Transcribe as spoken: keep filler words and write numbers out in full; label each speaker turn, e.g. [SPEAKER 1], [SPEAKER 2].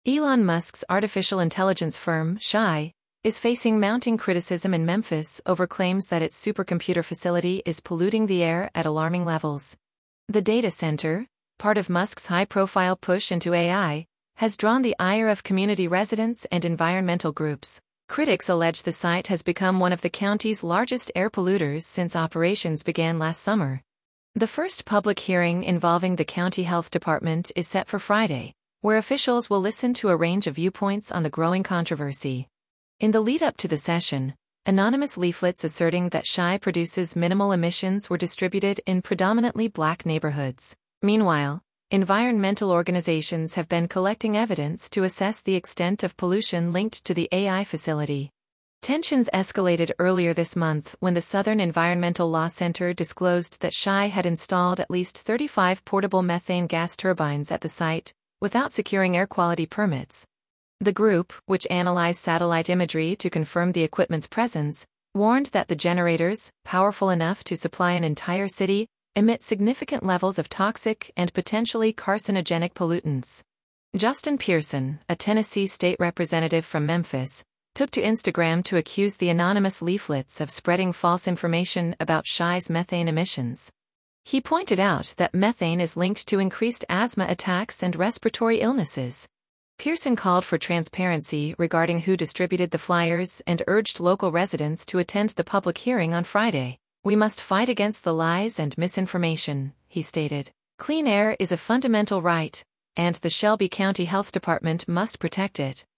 [SPEAKER 1] Elon Musk's artificial intelligence firm, Shay, is facing mounting criticism in Memphis over claims that its supercomputer facility is polluting the air at alarming levels. The data center, part of Musk's high-profile push into A I, has drawn the ire of community residents and environmental groups. Critics allege the site has become one of the county's largest air polluters since operations began last summer. The first public hearing involving the county health department is set for Friday, where officials will listen to a range of viewpoints on the growing controversy. In the lead-up to the session, anonymous leaflets asserting that Shay produces minimal emissions were distributed in predominantly black neighborhoods. Meanwhile, environmental organizations have been collecting evidence to assess the extent of pollution linked to the A I facility. Tensions escalated earlier this month when the Southern Environmental Law Center disclosed that Shay had installed at least thirty-five portable methane gas turbines at the site, without securing air quality permits. The group, which analyzed satellite imagery to confirm the equipment's presence, warned that the generators, powerful enough to supply an entire city, emit significant levels of toxic and potentially carcinogenic pollutants. Justin Pearson, a Tennessee state representative from Memphis, took to Instagram to accuse the anonymous leaflets of spreading false information about Shay's methane emissions. He pointed out that methane is linked to increased asthma attacks and respiratory illnesses. Pearson called for transparency regarding who distributed the flyers and urged local residents to attend the public hearing on Friday. "We must fight against the lies and misinformation," he stated. "Clean air is a fundamental right, and the Shelby County Health Department must protect it."